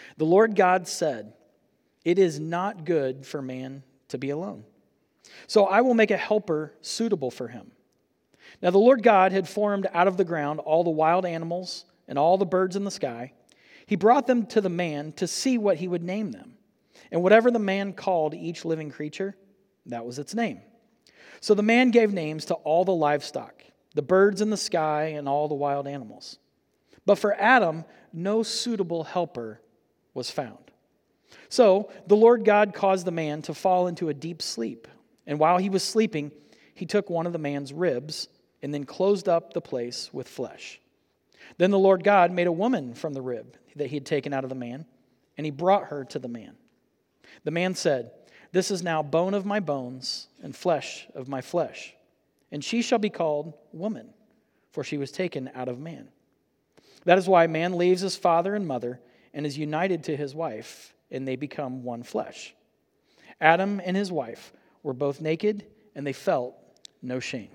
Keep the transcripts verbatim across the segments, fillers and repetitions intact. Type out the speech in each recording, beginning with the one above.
The Lord God said, "It is not good for man to be alone. So I will make a helper suitable for him." Now the Lord God had formed out of the ground all the wild animals and all the birds in the sky. He brought them to the man to see what he would name them. And whatever the man called each living creature, that was its name. So the man gave names to all the livestock, the birds in the sky, and all the wild animals. But for Adam, no suitable helper was found. So the Lord God caused the man to fall into a deep sleep. And while he was sleeping, he took one of the man's ribs and then closed up the place with flesh. Then the Lord God made a woman from the rib that he had taken out of the man, and he brought her to the man. The man said, "This is now bone of my bones and flesh of my flesh. And she shall be called woman, for she was taken out of man. That is why man leaves his father and mother and is united to his wife, and they become one flesh." Adam and his wife were both naked, and they felt no shame.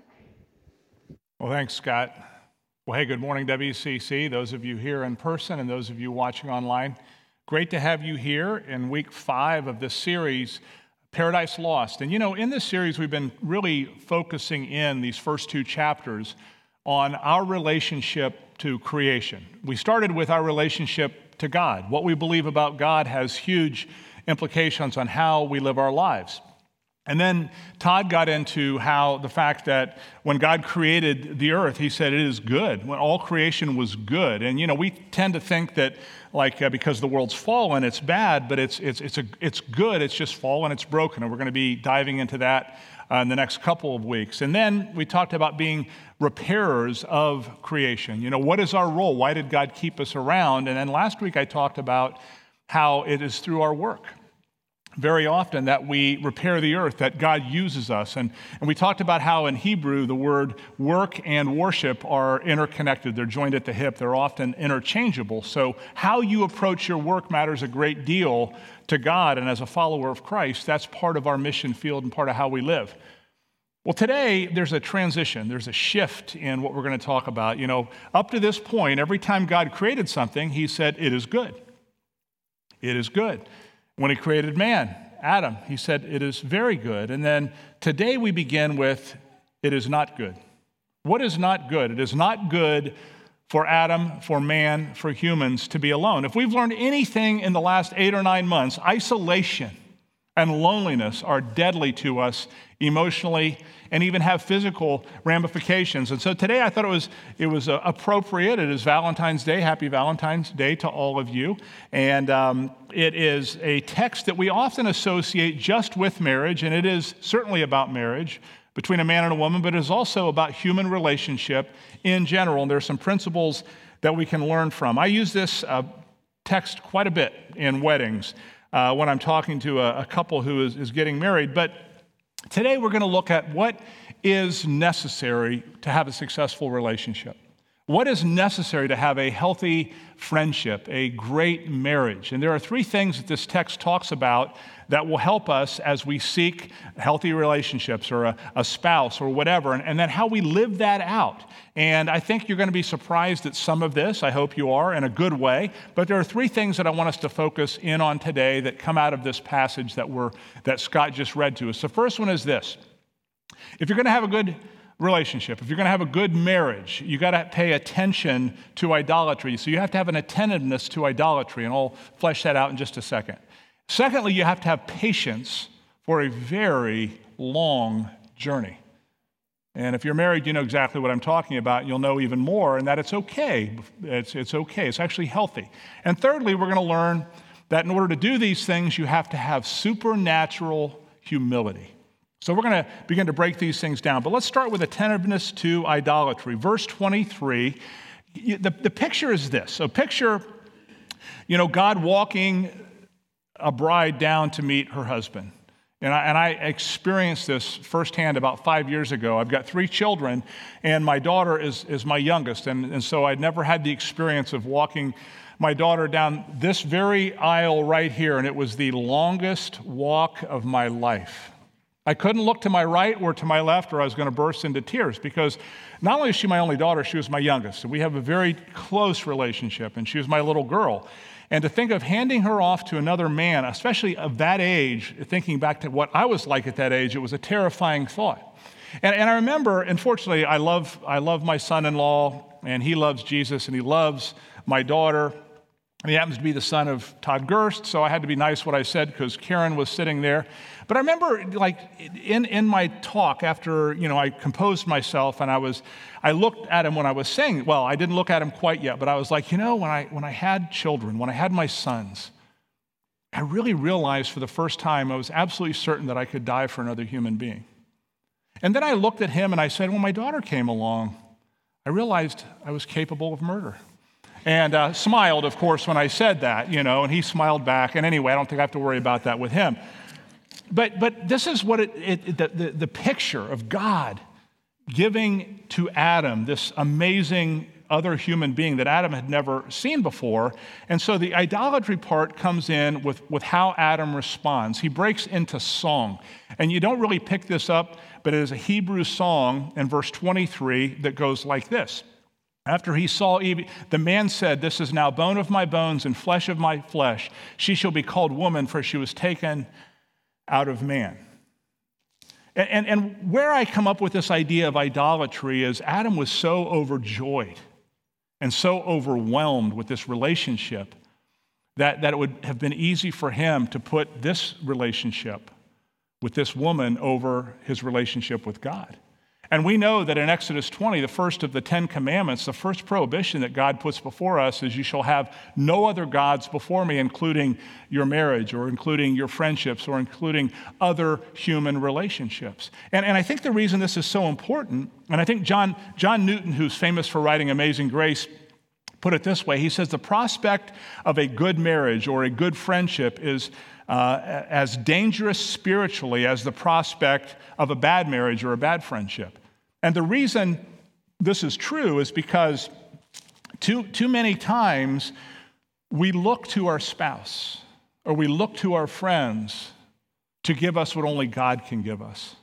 Well, thanks, Scott. Well, hey, good morning, W C C. Those of you here in person and those of you watching online, great to have you here in week five of this series, Paradise Lost. And you know, in this series, we've been really focusing in these first two chapters on our relationship to creation. We started with our relationship to God. What we believe about God has huge implications on how we live our lives. And then Todd got into how the fact that when God created the earth, he said it is good, when all creation was good. And, you know, we tend to think that, like, uh, because the world's fallen, it's bad, but it's it's it's a, it's good, it's just fallen, it's broken. And we're going to be diving into that uh, in the next couple of weeks. And then we talked about being repairers of creation. You know, what is our role? Why did God keep us around? And then last week I talked about how it is through our work very often that we repair the earth, that God uses us. And, and we talked about how in Hebrew the word work and worship are interconnected. They're joined at the hip. They're often interchangeable. So how you approach your work matters a great deal to God. And as a follower of Christ, that's part of our mission field and part of how we live. Well, today there's a transition. There's a shift in what we're going to talk about. You know, up to this point, every time God created something, he said, it is good. It is good. When he created man, Adam, he said, it is very good. And then today we begin with, it is not good. What is not good? It is not good for Adam, for man, for humans to be alone. If we've learned anything in the last eight or nine months, isolation and loneliness are deadly to us emotionally and even have physical ramifications. And so today I thought it was it was uh, appropriate. It is Valentine's Day. Happy Valentine's Day to all of you. And um, it is a text that we often associate just with marriage, and it is certainly about marriage between a man and a woman, but it is also about human relationship in general. And there are some principles that we can learn from. I use this uh, text quite a bit in weddings uh, when I'm talking to a, a couple who is, is getting married. But today we're going to look at what is necessary to have a successful relationship. What is necessary to have a healthy friendship, a great marriage? And there are three things that this text talks about that will help us as we seek healthy relationships or a, a spouse or whatever, and, and then how we live that out. And I think you're going to be surprised at some of this. I hope you are, in a good way. But there are three things that I want us to focus in on today that come out of this passage that we're, that Scott just read to us. The first one is this. If you're going to have a good relationship, if you're going to have a good marriage, you got to pay attention to idolatry. So you have to have an attentiveness to idolatry, and I'll flesh that out in just a second. Secondly, you have to have patience for a very long journey. And if you're married, you know exactly what I'm talking about. You'll know even more, and that it's okay. It's, it's okay. It's actually healthy. And thirdly, we're going to learn that in order to do these things, you have to have supernatural humility. So we're going to begin to break these things down. But let's start with attentiveness to idolatry. Verse twenty-three, the, the picture is this. So picture, you know, God walking a bride down to meet her husband. And I, and I experienced this firsthand about five years ago. I've got three children, and my daughter is, is my youngest. And, and so I'd never had the experience of walking my daughter down this very aisle right here, and it was the longest walk of my life. I couldn't look to my right or to my left, or I was going to burst into tears, because not only is she my only daughter, she was my youngest. And we have a very close relationship, and she was my little girl. And to think of handing her off to another man, especially of that age, thinking back to what I was like at that age, it was a terrifying thought. And, and I remember, unfortunately, I love, I love my son-in-law, and he loves Jesus, and he loves my daughter. And he happens to be the son of Todd Gerst, so I had to be nice what I said because Karen was sitting there. But I remember, like, in, in my talk after, you know, I composed myself and I was, I looked at him when I was saying, well, I didn't look at him quite yet, but I was like, you know, when I, when I had children, when I had my sons, I really realized for the first time I was absolutely certain that I could die for another human being. And then I looked at him and I said, when my daughter came along, I realized I was capable of murder. And uh, smiled, of course, when I said that, you know, and he smiled back. And anyway, I don't think I have to worry about that with him. But but this is what it, it the, the, the picture of God giving to Adam this amazing other human being that Adam had never seen before. And so the idolatry part comes in with, with how Adam responds. He breaks into song. And you don't really pick this up, but it is a Hebrew song in verse twenty-three that goes like this. After he saw Eve, the man said, this is now bone of my bones and flesh of my flesh. She shall be called woman, for she was taken out of man. And, and, and where I come up with this idea of idolatry is Adam was so overjoyed and so overwhelmed with this relationship that, that it would have been easy for him to put this relationship with this woman over his relationship with God. And we know that in Exodus twenty, the first of the Ten Commandments, the first prohibition that God puts before us is you shall have no other gods before me, including your marriage or including your friendships or including other human relationships. And, and I think the reason this is so important, and I think John, John Newton, who's famous for writing Amazing Grace, put it this way. He says the prospect of a good marriage or a good friendship is uh, as dangerous spiritually as the prospect of a bad marriage or a bad friendship. And the reason this is true is because too, too many times we look to our spouse or we look to our friends to give us what only God can give us,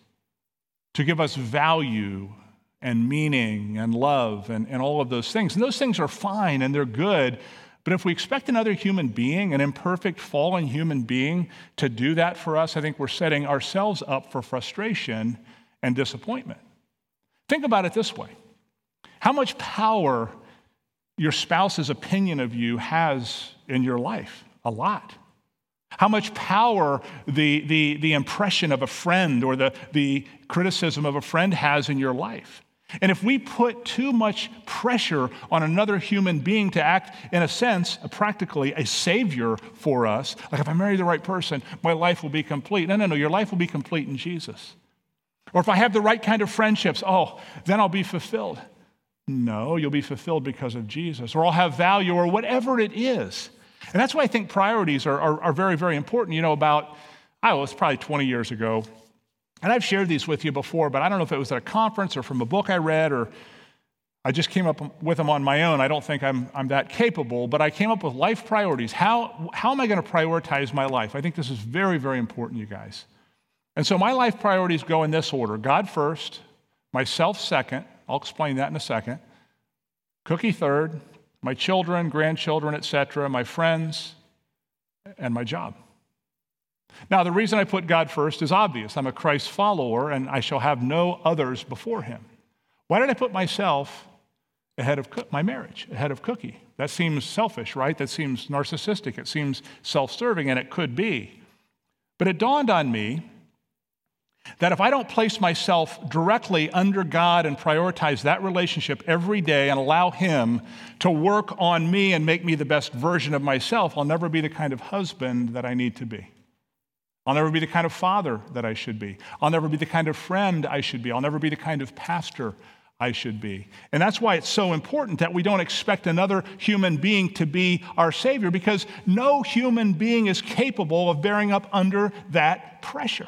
to give us value and meaning and love and, and all of those things. And those things are fine and they're good, but if we expect another human being, an imperfect, fallen human being, to do that for us, I think we're setting ourselves up for frustration and disappointment. Think about it this way. How much power your spouse's opinion of you has in your life? A lot. How much power the, the, the impression of a friend or the, the criticism of a friend has in your life. And if we put too much pressure on another human being to act, in a sense, practically a savior for us, like if I marry the right person, my life will be complete. No, no, no, your life will be complete in Jesus. Or if I have the right kind of friendships, oh, then I'll be fulfilled. No, you'll be fulfilled because of Jesus. Or I'll have value or whatever it is. And that's why I think priorities are, are, are very, very important. You know, about, I don't know, it's probably twenty years ago. And I've shared these with you before, but I don't know if it was at a conference or from a book I read or I just came up with them on my own. I don't think I'm, I'm that capable, but I came up with life priorities. How, how am I going to prioritize my life? I think this is very, very important, you guys. And so my life priorities go in this order. God first, myself second. I'll explain that in a second. Cookie third, my children, grandchildren, et cetera, my friends, and my job. Now, the reason I put God first is obvious. I'm a Christ follower, and I shall have no others before him. Why did I put myself ahead of my marriage, ahead of Cookie? That seems selfish, right? That seems narcissistic. It seems self-serving, and it could be. But it dawned on me that if I don't place myself directly under God and prioritize that relationship every day and allow him to work on me and make me the best version of myself, I'll never be the kind of husband that I need to be. I'll never be the kind of father that I should be. I'll never be the kind of friend I should be. I'll never be the kind of pastor I should be. And that's why it's so important that we don't expect another human being to be our Savior, because no human being is capable of bearing up under that pressure.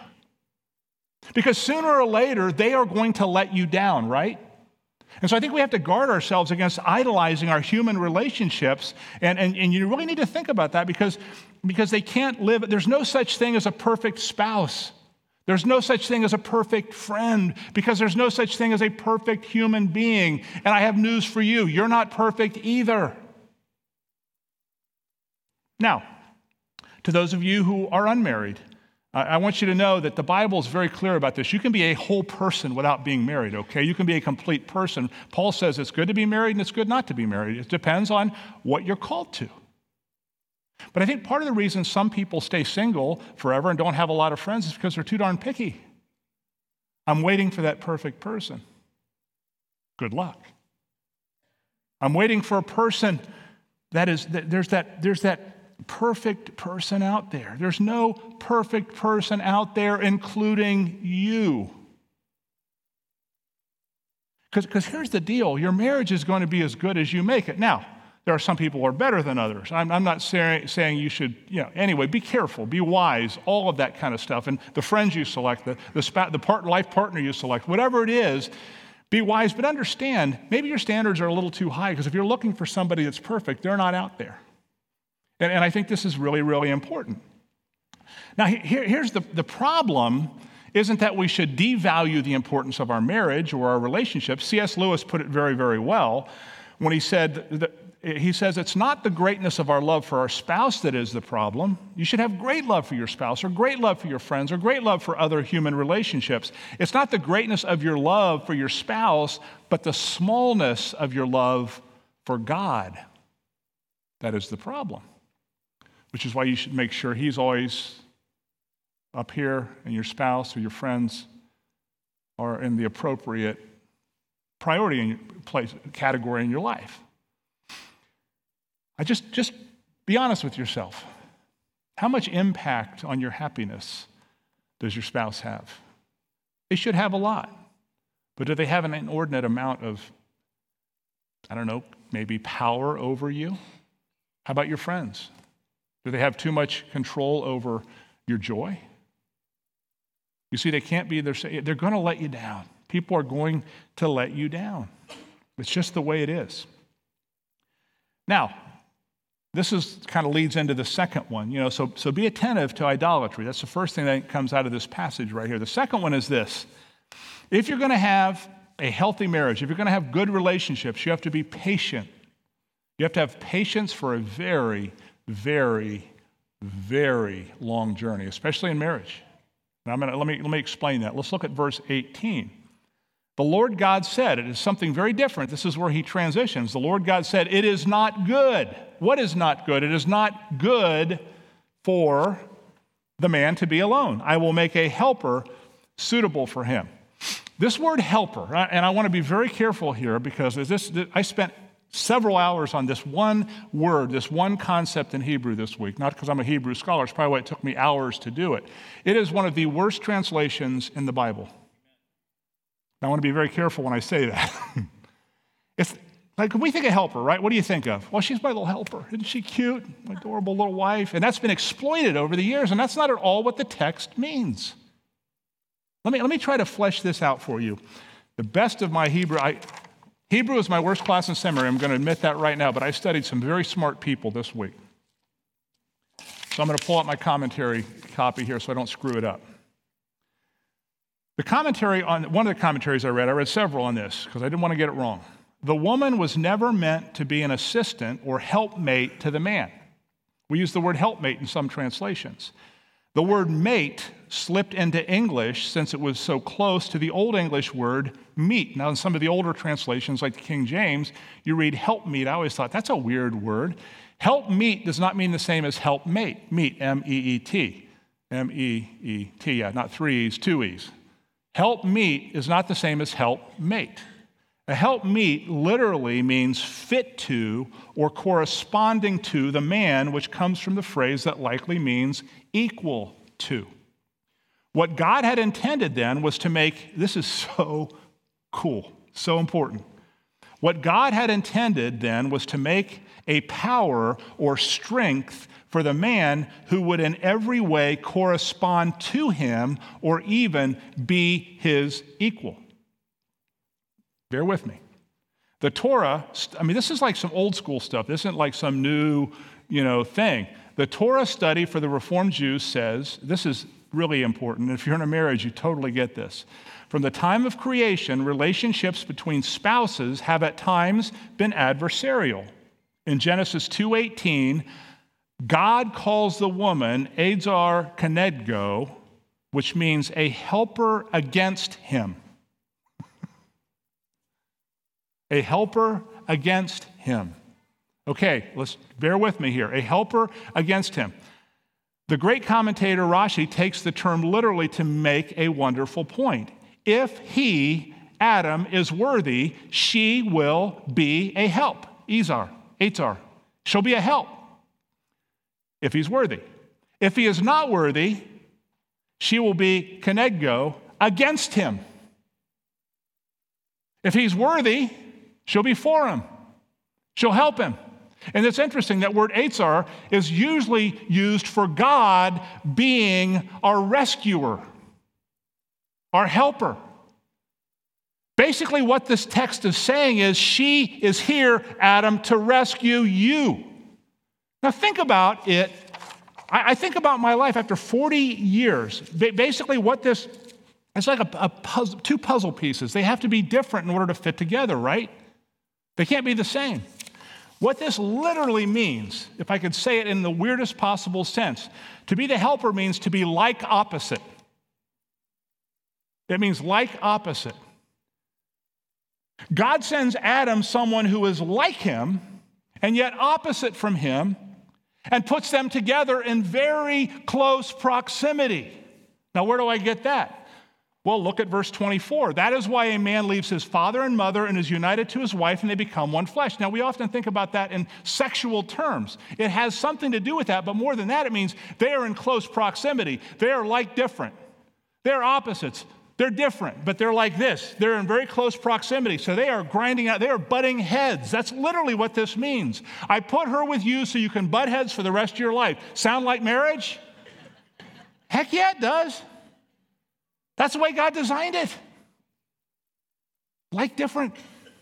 Because sooner or later, they are going to let you down, right? And so I think we have to guard ourselves against idolizing our human relationships. And, and, and you really need to think about that because, because they can't live. There's no such thing as a perfect spouse. There's no such thing as a perfect friend because there's no such thing as a perfect human being. And I have news for you. You're not perfect either. Now, to those of you who are unmarried, I want you to know that the Bible is very clear about this. You can be a whole person without being married, okay? You can be a complete person. Paul says it's good to be married and it's good not to be married. It depends on what you're called to. But I think part of the reason some people stay single forever and don't have a lot of friends is because they're too darn picky. I'm waiting for that perfect person. Good luck. I'm waiting for a person that is, there's that, there's that perfect person out there. There's no perfect person out there, including you. Because here's the deal. Your marriage is going to be as good as you make it. Now, there are some people who are better than others. I'm, I'm not say, saying you should, you know, anyway, be careful, be wise, all of that kind of stuff. And the friends you select, the, the, spa, the part, life partner you select, whatever it is, be wise, but understand, maybe your standards are a little too high, because if you're looking for somebody that's perfect, they're not out there. And, and I think this is really, really important. Now, here, here's the, the problem isn't that we should devalue the importance of our marriage or our relationships. C S Lewis put it very, very well when he said, that, he says, it's not the greatness of our love for our spouse that is the problem. You should have great love for your spouse or great love for your friends or great love for other human relationships. It's not the greatness of your love for your spouse, but the smallness of your love for God. That is the problem. Which is why you should make sure he's always up here and your spouse or your friends are in the appropriate priority in your place, category in your life. I just, just be honest with yourself. How much impact on your happiness does your spouse have? They should have a lot, but do they have an inordinate amount of, I don't know, maybe power over you? How about your friends? Do they have too much control over your joy? You see, they can't be, they're, they're going to let you down. People are going to let you down. It's just the way it is. Now, this is kind of leads into the second one. You know, so, so be attentive to idolatry. That's the first thing that comes out of this passage right here. The second one is this. If you're going to have a healthy marriage, if you're going to have good relationships, you have to be patient. You have to have patience for a very very, very long journey, especially in marriage. Now, I'm gonna, let me, let me explain that. Let's look at verse eighteen. The Lord God said, it is something very different. This is where he transitions. The Lord God said, it is not good. What is not good? It is not good for the man to be alone. I will make a helper suitable for him. This word helper, and I want to be very careful here because this, I spent several hours on this one word, this one concept in Hebrew this week, not because I'm a Hebrew scholar. It's probably why it took me hours to do it. It is one of the worst translations in the Bible. I want to be very careful when I say that. It's like, when we think of helper, right? What do you think of? Well, she's my little helper. Isn't she cute? My adorable little wife. And that's been exploited over the years, and that's not at all what the text means. Let me, let me try to flesh this out for you. The best of my Hebrew, I, Hebrew is my worst class in seminary. I'm going to admit that right now, but I studied some very smart people this week. So I'm going to pull out my commentary copy here so I don't screw it up. The commentary on, one of the commentaries I read, I read several on this because I didn't want to get it wrong. The woman was never meant to be an assistant or helpmate to the man. We use the word helpmate in some translations. The word mate slipped into English since it was so close to the Old English word meet. Now, in some of the older translations, like the King James, you read helpmeet. I always thought, that's a weird word. Helpmeet does not mean the same as helpmate. Meet, M E E T. M E E T, yeah, not three E's, two E's. Helpmeet is not the same as helpmate. A helpmeet literally means fit to or corresponding to the man, which comes from the phrase that likely means equal to. What God had intended then was to make, this is so cool, so important. What God had intended then was to make a power or strength for the man who would in every way correspond to him or even be his equal. Bear with me. The Torah, I mean, this is like some old school stuff. This isn't like some new, you know, thing. The Torah study for the Reformed Jews says, this is really important. If you're in a marriage, you totally get this. From the time of creation, relationships between spouses have at times been adversarial. In Genesis two eighteen, God calls the woman Ezer Kenegdo, which means a helper against him. A helper against him. Okay, let's bear with me here. A helper against him. The great commentator Rashi takes the term literally to make a wonderful point. If he, Adam, is worthy, she will be a help. Ezer, Ezer. She'll be a help if he's worthy. If he is not worthy, she will be Kenegdo against him. If he's worthy, she'll be for him. She'll help him. And it's interesting, that word Ezer is usually used for God being our rescuer, our helper. Basically, what this text is saying is, she is here, Adam, to rescue you. Now think about it. I, I think about my life after forty years. Ba- basically what this, it's like a, a puzzle, two puzzle pieces. They have to be different in order to fit together, right? They can't be the same. What this literally means, if I could say it in the weirdest possible sense, to be the helper means to be like opposite. It means like opposite. God sends Adam someone who is like him and yet opposite from him, and puts them together in very close proximity. Now, where do I get that? Well, look at verse twenty-four. That is why a man leaves his father and mother and is united to his wife, and they become one flesh. Now, we often think about that in sexual terms. It has something to do with that, but more than that, it means they are in close proximity. They are like different. They're opposites. They're different, but they're like this. They're in very close proximity. So they are grinding out, they are butting heads. That's literally what this means. I put her with you so you can butt heads for the rest of your life. Sound like marriage? Heck yeah, it does. That's the way God designed it. Like different.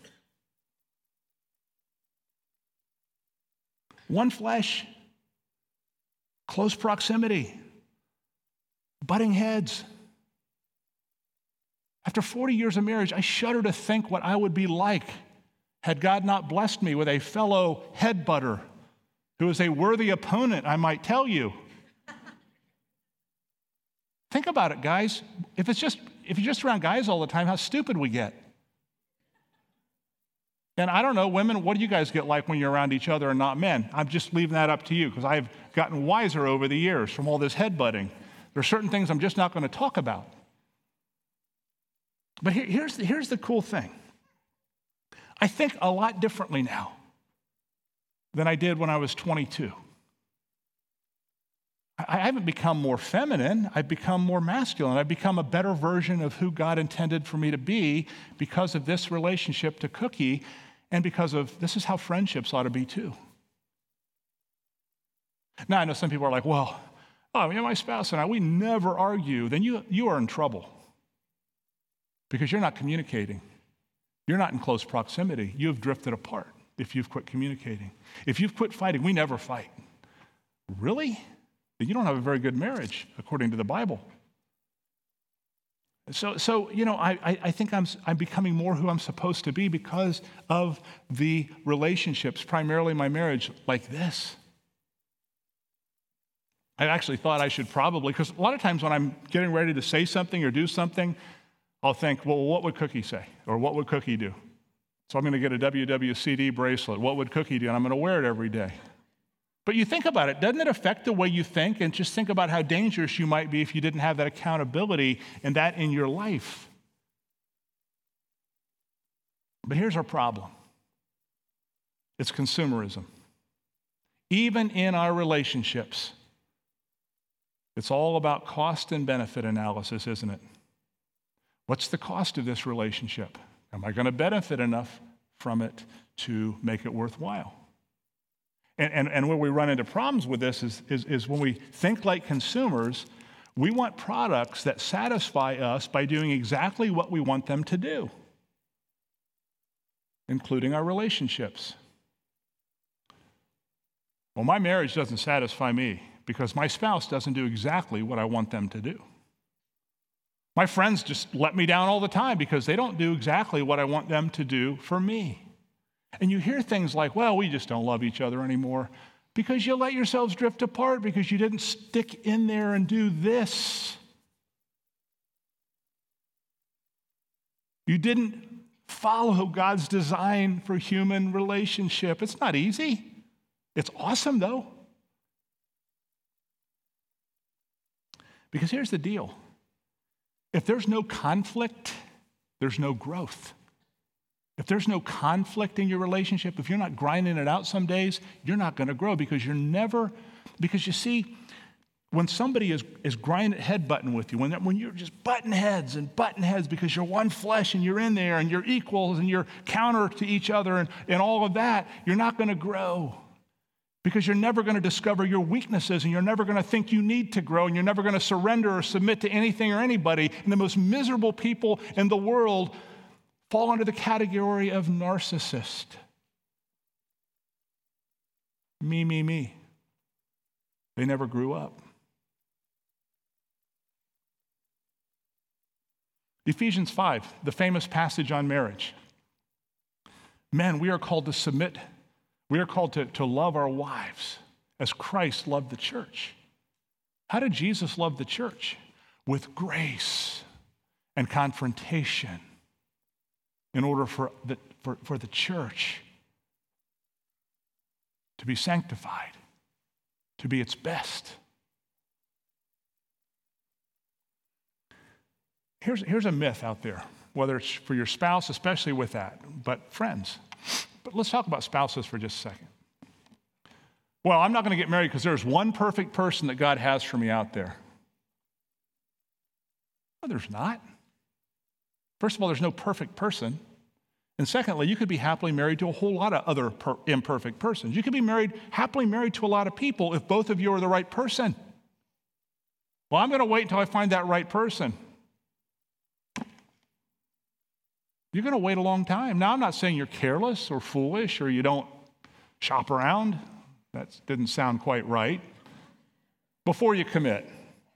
One flesh, close proximity, butting heads. After forty years of marriage, I shudder to think what I would be like had God not blessed me with a fellow headbutter who is a worthy opponent, I might tell you. Think about it, guys. If it's just if you're just around guys all the time, how stupid we get. And I don't know, women, what do you guys get like when you're around each other and not men? I'm just leaving that up to you because I've gotten wiser over the years from all this headbutting. There are certain things I'm just not going to talk about. But here, here's, the, here's the cool thing. I think a lot differently now than I did when I was twenty-two. I, I haven't become more feminine. I've become more masculine. I've become a better version of who God intended for me to be because of this relationship to Cookie and because of this is how friendships ought to be too. Now, I know some people are like, well, oh, you know, my spouse and I, we never argue. Then you, you are in trouble. Because you're not communicating. You're not in close proximity. You have drifted apart if you've quit communicating. If you've quit fighting, we never fight. Really? Then you don't have a very good marriage, according to the Bible. So, so you know, I, I, I think I'm, I'm becoming more who I'm supposed to be because of the relationships, primarily my marriage, like this. I actually thought I should probably, because a lot of times when I'm getting ready to say something or do something, I'll think, well, what would Cookie say? Or what would Cookie do? So I'm going to get a W W C D bracelet. What would Cookie do? And I'm going to wear it every day. But you think about it. Doesn't it affect the way you think? And just think about how dangerous you might be if you didn't have that accountability and that in your life. But here's our problem. It's consumerism. Even in our relationships, it's all about cost and benefit analysis, isn't it? What's the cost of this relationship? Am I going to benefit enough from it to make it worthwhile? And, and, and where we run into problems with this is, is, is when we think like consumers, we want products that satisfy us by doing exactly what we want them to do, including our relationships. Well, my marriage doesn't satisfy me because my spouse doesn't do exactly what I want them to do. My friends just let me down all the time because they don't do exactly what I want them to do for me. And you hear things like, well, we just don't love each other anymore. Because you let yourselves drift apart because you didn't stick in there and do this. You didn't follow God's design for human relationship. It's not easy. It's awesome, though. Because here's the deal. If there's no conflict, there's no growth. If there's no conflict in your relationship, if you're not grinding it out some days, you're not going to grow because you're never, because you see, when somebody is, is grinding head-butting with you, when, when you're just butting heads and butting heads because you're one flesh and you're in there and you're equals and you're counter to each other and, and all of that, you're not going to grow because you're never going to discover your weaknesses and you're never going to think you need to grow and you're never going to surrender or submit to anything or anybody. And the most miserable people in the world fall under the category of narcissist. Me, me, me. They never grew up. Ephesians five, the famous passage on marriage. Men, we are called to submit. We are called to, to love our wives as Christ loved the church. How did Jesus love the church? With grace and confrontation in order for the, for, for the church to be sanctified, to be its best. Here's, here's a myth out there, whether it's for your spouse, especially with that, but friends. But let's talk about spouses for just a second. Well, I'm not going to get married because there's one perfect person that God has for me out there. No, there's not. First of all, there's no perfect person. And secondly, you could be happily married to a whole lot of other per- imperfect persons. You could be married, happily married to a lot of people if both of you are the right person. Well, I'm going to wait until I find that right person. You're going to wait a long time. Now, I'm not saying you're careless or foolish or you don't shop around. That didn't sound quite right. Before you commit.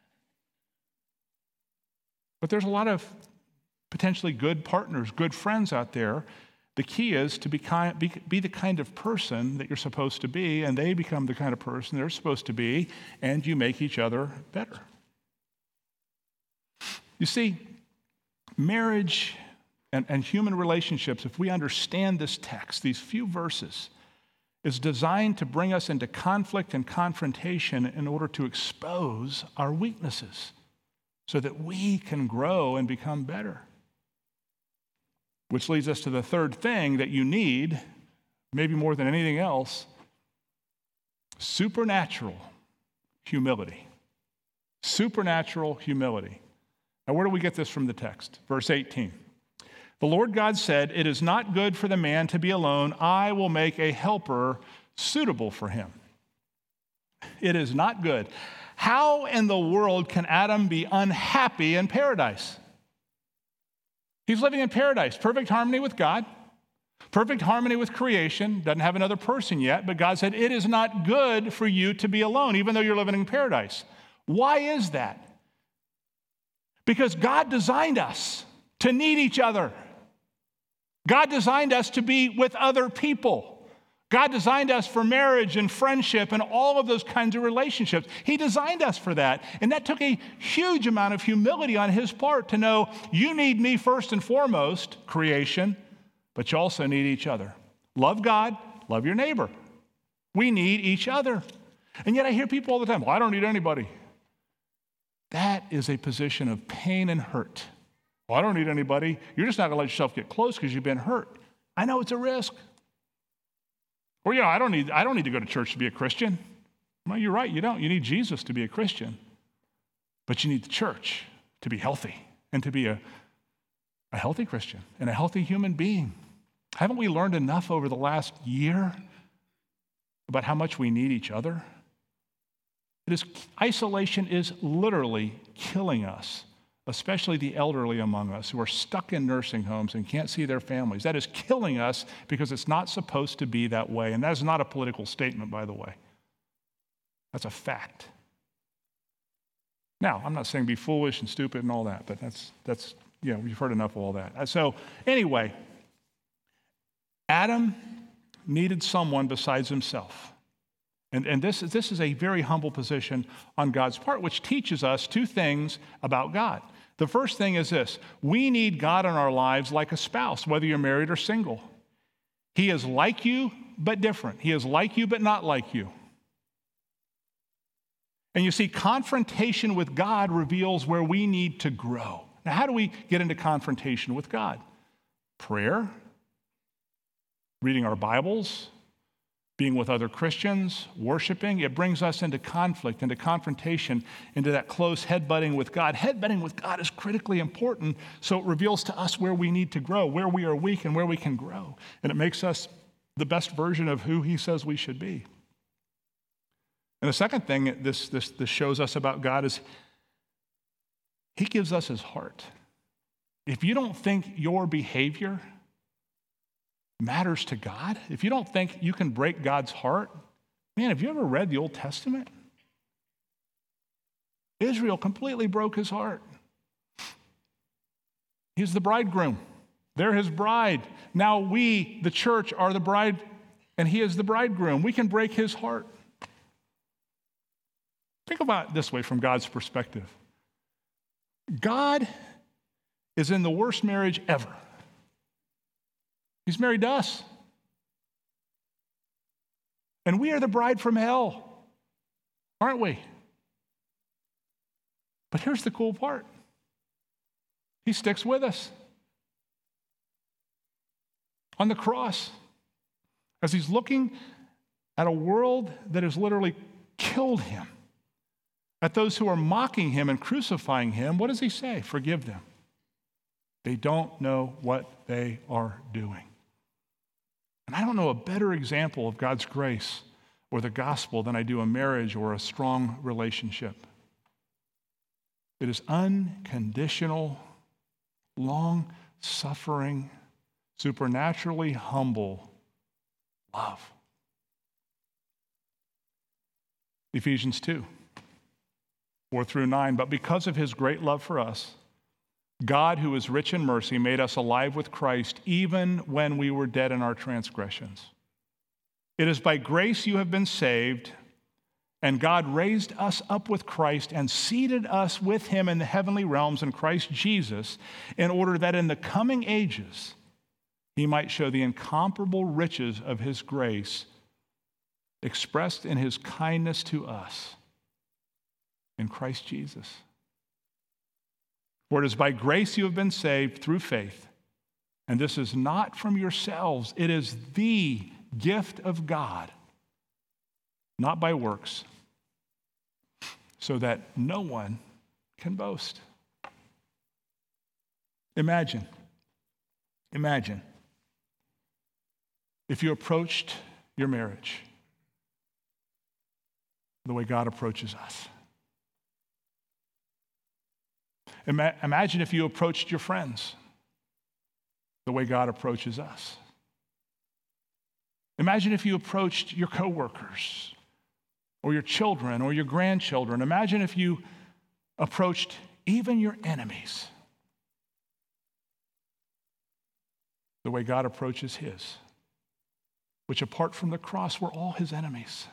But there's a lot of potentially good partners, good friends out there. The key is to be, kind, be, be the kind of person that you're supposed to be, and they become the kind of person they're supposed to be, and you make each other better. You see, marriage and, and human relationships, if we understand this text, these few verses, is designed to bring us into conflict and confrontation in order to expose our weaknesses so that we can grow and become better. Which leads us to the third thing that you need, maybe more than anything else, supernatural humility. Supernatural humility. Now, where do we get this from the text? Verse eighteen. The Lord God said, "It is not good for the man to be alone. I will make a helper suitable for him." It is not good. How in the world can Adam be unhappy in paradise? He's living in paradise, perfect harmony with God, perfect harmony with creation, doesn't have another person yet, but God said, it is not good for you to be alone, even though you're living in paradise. Why is that? Because God designed us to need each other. God designed us to be with other people. God designed us for marriage and friendship and all of those kinds of relationships. He designed us for that. And that took a huge amount of humility on his part to know you need me first and foremost, creation, but you also need each other. Love God, love your neighbor. We need each other. And yet I hear people all the time, well, I don't need anybody. That is a position of pain and hurt. Well, I don't need anybody. You're just not going to let yourself get close because you've been hurt. I know it's a risk. Or, you know, I don't need I don't need to go to church to be a Christian. Well, you're right, you don't. You need Jesus to be a Christian. But you need the church to be healthy and to be a, a healthy Christian and a healthy human being. Haven't we learned enough over the last year about how much we need each other? It is, isolation is literally killing us, especially the elderly among us who are stuck in nursing homes and can't see their families. That is killing us because it's not supposed to be that way. And that is not a political statement, by the way. That's a fact. Now, I'm not saying be foolish and stupid and all that, but that's, that's you know, we've heard enough of all that. So anyway, Adam needed someone besides himself. And, and this, this is a very humble position on God's part, which teaches us two things about God. The first thing is this: we need God in our lives like a spouse, whether you're married or single. He is like you, but different. He is like you, but not like you. And you see, confrontation with God reveals where we need to grow. Now, how do we get into confrontation with God? Prayer, reading our Bibles, being with other Christians, worshiping. It brings us into conflict, into confrontation, into that close headbutting with God. Headbutting with God is critically important, so it reveals to us where we need to grow, where we are weak and where we can grow. And it makes us the best version of who he says we should be. And the second thing this, this, this shows us about God is he gives us his heart. If you don't think your behavior matters to God, if you don't think you can break God's heart, man, have you ever read the Old Testament? Israel completely broke his heart. He's the bridegroom. They're his bride. Now we, the church, are the bride, and he is the bridegroom. We can break his heart. Think about it this way from God's perspective. God is in the worst marriage ever. He's married to us. And we are the bride from hell, aren't we? But here's the cool part. He sticks with us. On the cross, as he's looking at a world that has literally killed him, at those who are mocking him and crucifying him, what does he say? Forgive them. They don't know what they are doing. And I don't know a better example of God's grace or the gospel than I do a marriage or a strong relationship. It is unconditional, long-suffering, supernaturally humble love. Ephesians two, four through nine, but because of his great love for us, God, who is rich in mercy, made us alive with Christ even when we were dead in our transgressions. It is by grace you have been saved, and God raised us up with Christ and seated us with him in the heavenly realms in Christ Jesus, in order that in the coming ages he might show the incomparable riches of his grace expressed in his kindness to us in Christ Jesus. For it is by grace you have been saved through faith, and this is not from yourselves. It is the gift of God, not by works, so that no one can boast. Imagine, imagine if you approached your marriage the way God approaches us. Imagine if you approached your friends the way God approaches us. Imagine if you approached your coworkers or your children or your grandchildren. Imagine if you approached even your enemies the way God approaches his, which apart from the cross were all his enemies.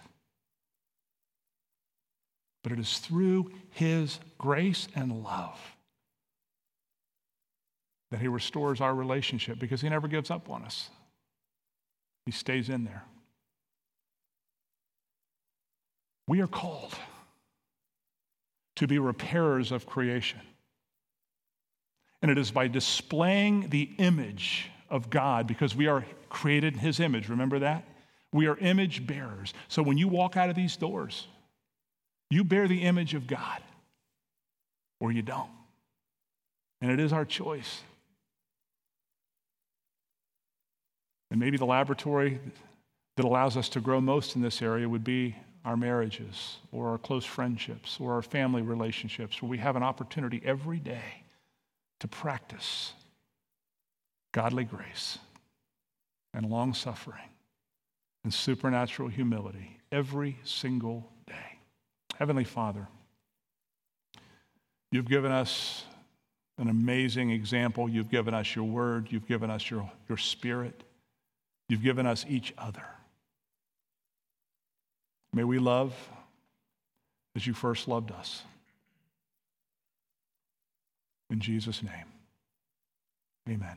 But it is through his grace and love that he restores our relationship, because he never gives up on us. He stays in there. We are called to be repairers of creation. And it is by displaying the image of God, because we are created in his image. Remember that? We are image bearers. So when you walk out of these doors, you bear the image of God, or you don't. And it is our choice. And maybe the laboratory that allows us to grow most in this area would be our marriages or our close friendships or our family relationships, where we have an opportunity every day to practice godly grace and long-suffering and supernatural humility every single day. Heavenly Father, you've given us an amazing example. You've given us your word. You've given us your, your spirit. You've given us each other. May we love as you first loved us. In Jesus' name, amen.